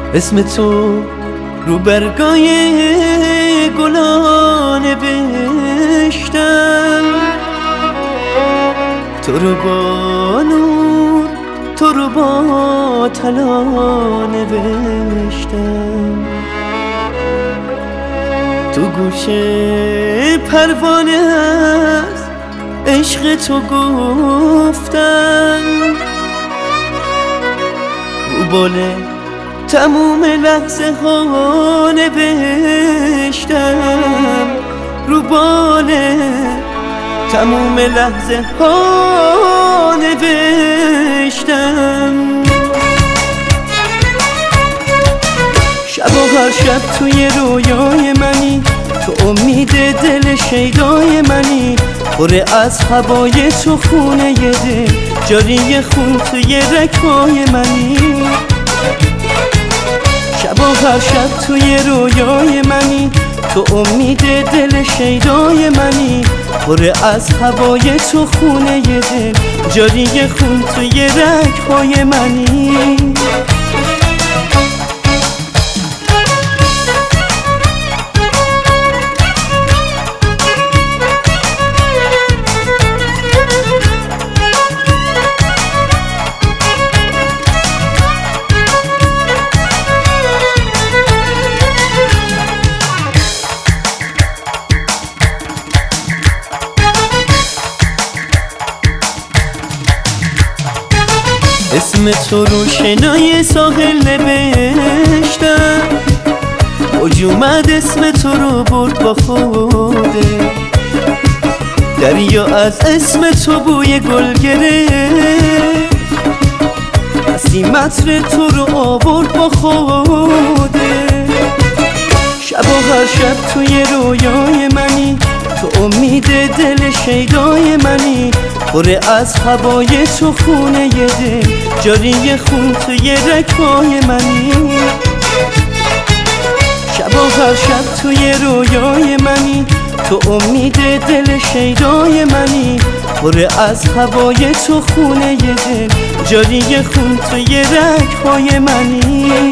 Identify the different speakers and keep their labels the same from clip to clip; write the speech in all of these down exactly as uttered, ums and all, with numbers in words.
Speaker 1: اسم تو رو برگای گلا نوشتم، تو رو با نور تو رو با طلا نوشتم. تو گوشه پروانه از عشق تو گفتم، رو باله تموم لحظه ها نوشتم، رو باله تموم لحظه ها نوشتم. شب و هر شب توی رویای منی، تو امید دل شیدای منی، پر از هوای تو خونه دل، جاری خون توی رگ‌های منی. شب و هر شب توی رویای منی، تو امید دل شیدای منی، پر از هوای تو خونه دل، جاری خون توی رگ‌های منی. اسم تو رو شنای ساحل نوشتم، اوج اومد اسم تو رو برد با خوده، دریا از اسم تو بوی گل گرفت، نسیم عطر تو رو آورد با خوده. شب و هر شب توی رویای منی، تو امید دل شیدای منی، پر از هوای تو خونه دل، جاری خون توی رگ‌های منی. شب و هر شب توی رویای منی، تو امید دل شیدای منی، پر از هوای تو خونه دل، جاری خون توی رگ‌های منی.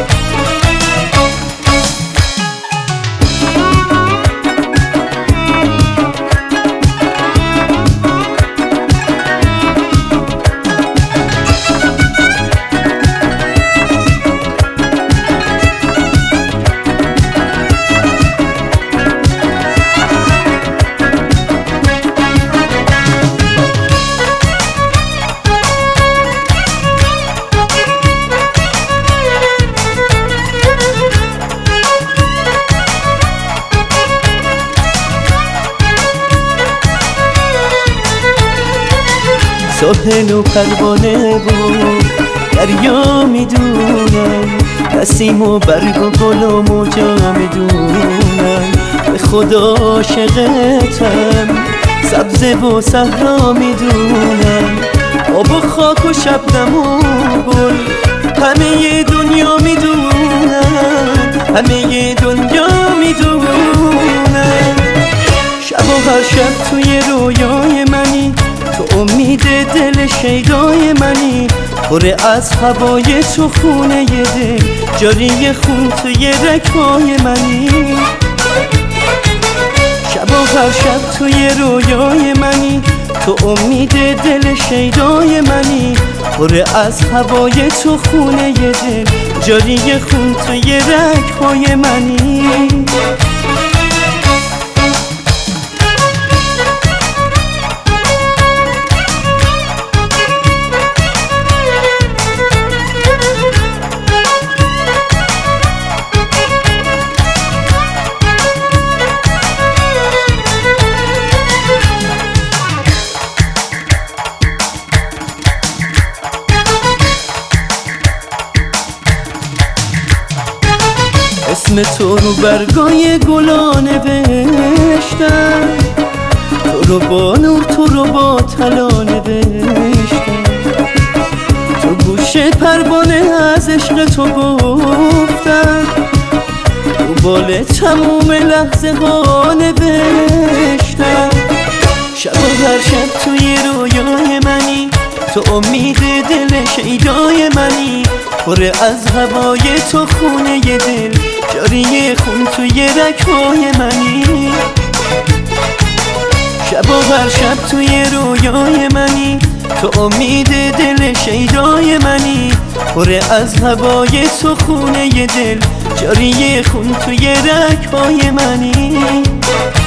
Speaker 1: ساحل و پروانه بود دریا میدونم، نسیم و برگ و گل و موجا میدونم، به خدا عاشقتم سبزه و صحرا میدونم، آب و خاک و شبنم و گل همه دنیا میدونم، همه دنیا میدونم. شب و هر شب توی رویای منی، تو امید دل شیدای منی، پر از هوای تو خونه دل، جاری خون توی رگ‌های منی. شب و هر شب توی رویای منی، تو امید دل شیدای منی، پر از هوای تو خونه دل، جاری خون توی رگ‌های منی. اسم تو رو برگای گلا نوشتم، تو رو با نور تو رو با طلا نوشتم، تو گوشه پروانه از عشق تو گفتم، تو باله تموم لحظه ها نوشتم. شب و هر شب توی رویای منی، تو امید دل شیدای منی، پر از هوای تو خونه دل، جاری خون توی رگ‌های منی. شب و هر شب توی رویای منی، تو امید دل شیدای منی. پر از هوای تو خونه دل، جاری خون توی رگ‌های منی.